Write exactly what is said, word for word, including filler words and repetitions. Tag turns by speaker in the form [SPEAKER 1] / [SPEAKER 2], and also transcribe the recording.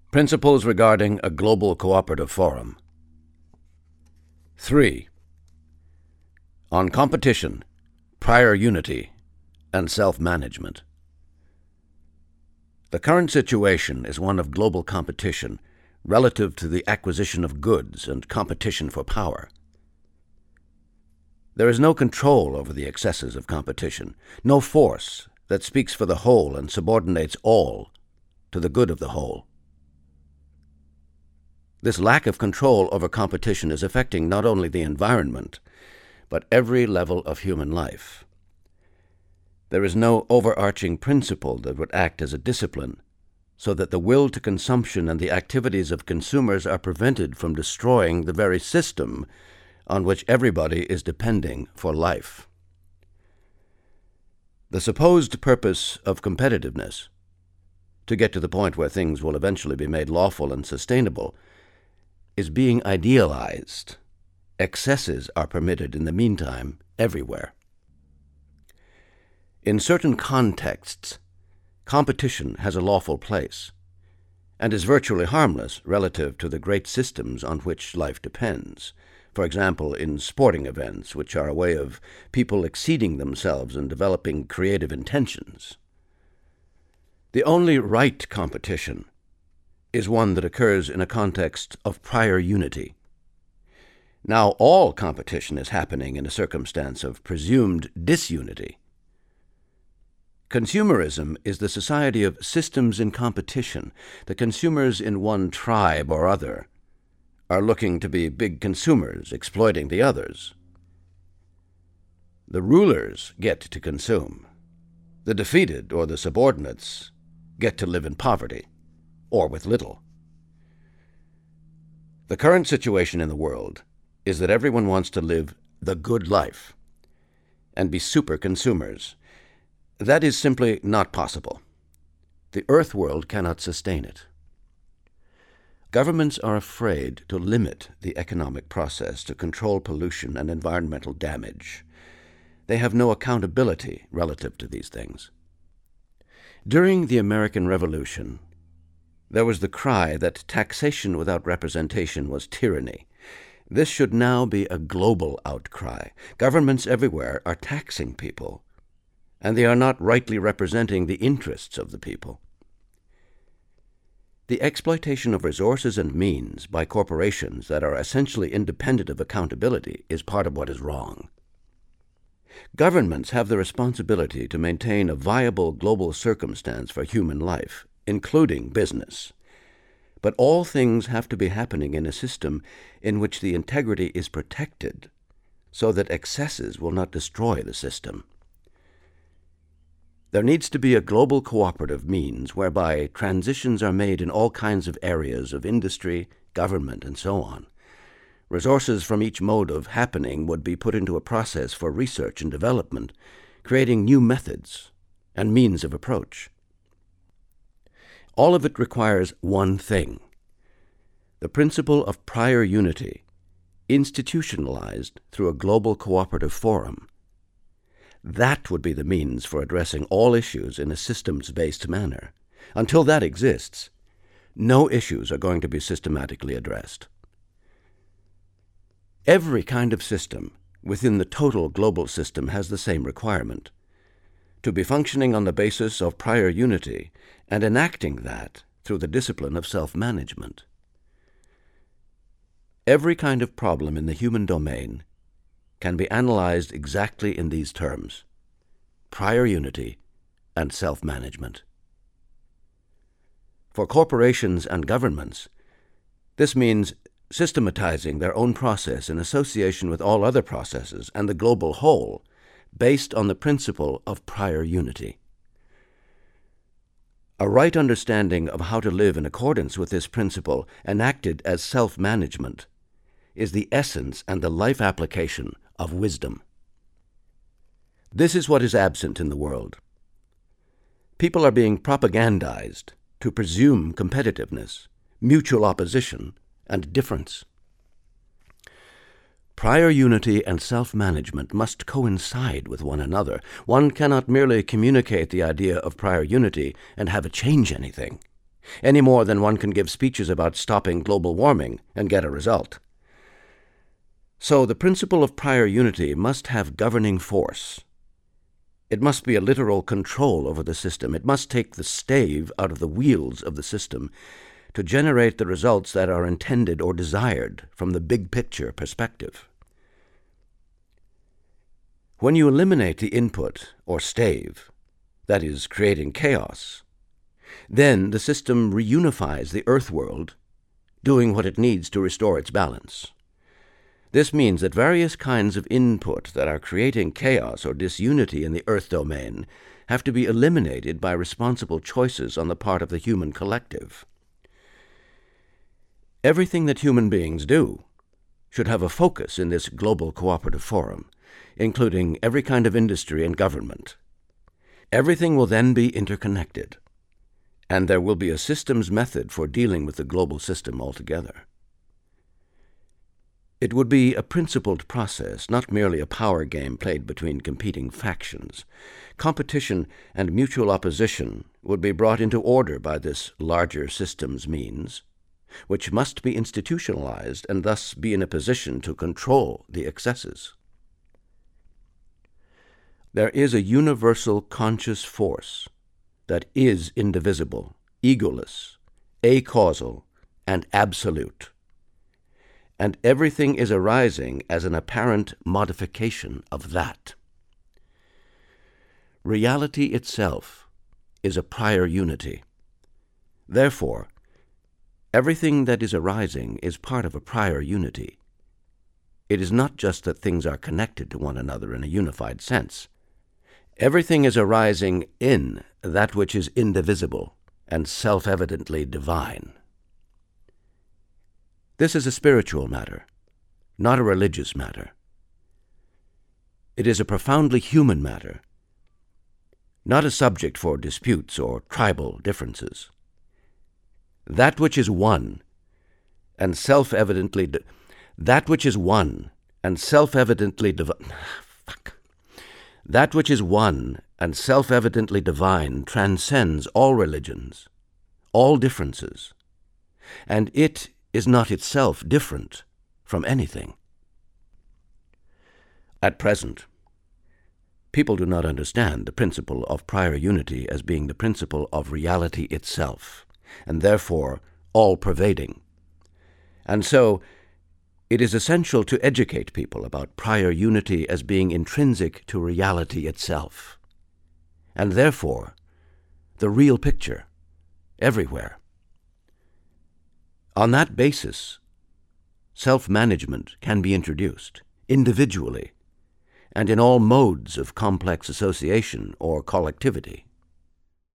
[SPEAKER 1] Principles regarding a global cooperative forum. Three. On competition, prior unity, and self-management. The current situation is one of global competition relative to the acquisition of goods and competition for power. There is no control over the excesses of competition, no force that speaks for the whole and subordinates all to the good of the whole. This lack of control over competition is affecting not only the environment, but every level of human life. There is no overarching principle that would act as a discipline, so that the will to consumption and the activities of consumers are prevented from destroying the very system on which everybody is depending for life. The supposed purpose of competitiveness, to get to the point where things will eventually be made lawful and sustainable, is being idealized. Excesses are permitted in the meantime everywhere. In certain contexts, competition has a lawful place and is virtually harmless relative to the great systems on which life depends. For example, in sporting events, which are a way of people exceeding themselves and developing creative intentions. The only right competition is one that occurs in a context of prior unity. Now all competition is happening in a circumstance of presumed disunity. Consumerism is the society of systems in competition. The consumers in one tribe or other are looking to be big consumers, exploiting the others. The rulers get to consume. The defeated or the subordinates get to live in poverty, or with little. The current situation in the world is that everyone wants to live the good life and be super consumers. That is simply not possible. The earth world cannot sustain it. Governments are afraid to limit the economic process to control pollution and environmental damage. They have no accountability relative to these things. During the American Revolution, there was the cry that taxation without representation was tyranny. This should now be a global outcry. Governments everywhere are taxing people, and they are not rightly representing the interests of the people. The exploitation of resources and means by corporations that are essentially independent of accountability is part of what is wrong. Governments have the responsibility to maintain a viable global circumstance for human life, including business. But all things have to be happening in a system in which the integrity is protected, so that excesses will not destroy the system. There needs to be a global cooperative means whereby transitions are made in all kinds of areas of industry, government, and so on. Resources from each mode of happening would be put into a process for research and development, creating new methods and means of approach. All of it requires one thing: the principle of prior unity, institutionalized through a global cooperative forum. That would be the means for addressing all issues in a systems-based manner. Until that exists, no issues are going to be systematically addressed. Every kind of system within the total global system has the same requirement: to be functioning on the basis of prior unity and enacting that through the discipline of self-management. Every kind of problem in the human domain can be analyzed exactly in these terms: prior unity and self-management. For corporations and governments, this means systematizing their own process in association with all other processes and the global whole, based on the principle of prior unity. A right understanding of how to live in accordance with this principle, enacted as self-management, is the essence and the life application of wisdom. This is what is absent in the world. People are being propagandized to presume competitiveness, mutual opposition, and difference. Prior unity and self-management must coincide with one another. One cannot merely communicate the idea of prior unity and have it change anything. any more than one can give speeches about stopping global warming and get a result. So the principle of prior unity must have governing force. It must be a literal control over the system. It must take the stave out of the wheels of the system to generate the results that are intended or desired from the big picture perspective. When you eliminate the input, or stave, that is, creating chaos, then the system reunifies the earth world, doing what it needs to restore its balance. This means that various kinds of input that are creating chaos or disunity in the earth domain have to be eliminated by responsible choices on the part of the human collective. Everything that human beings do should have a focus in this global cooperative forum, including every kind of industry and government. Everything will then be interconnected, and there will be a systems method for dealing with the global system altogether. It would be a principled process, not merely a power game played between competing factions. Competition and mutual opposition would be brought into order by this larger systems means, which must be institutionalized and thus be in a position to control the excesses. There is a universal conscious force that is indivisible, egoless, acausal, and absolute. And everything is arising as an apparent modification of that. Reality itself is a prior unity. Therefore, everything that is arising is part of a prior unity. It is not just that things are connected to one another in a unified sense. Everything is arising in that which is indivisible and self-evidently divine. This is a spiritual matter, not a religious matter. It is a profoundly human matter, not a subject for disputes or tribal differences. That which is one and self-evidently di- that which is one and self-evidently divine fuck that which is one and self-evidently divine transcends all religions, all differences, and it is not itself different from anything. At present, people do not understand the principle of prior unity as being the principle of reality itself, and therefore all-pervading. And so, it is essential to educate people about prior unity as being intrinsic to reality itself, and therefore the real picture, everywhere. On that basis, self-management can be introduced, individually, and in all modes of complex association or collectivity.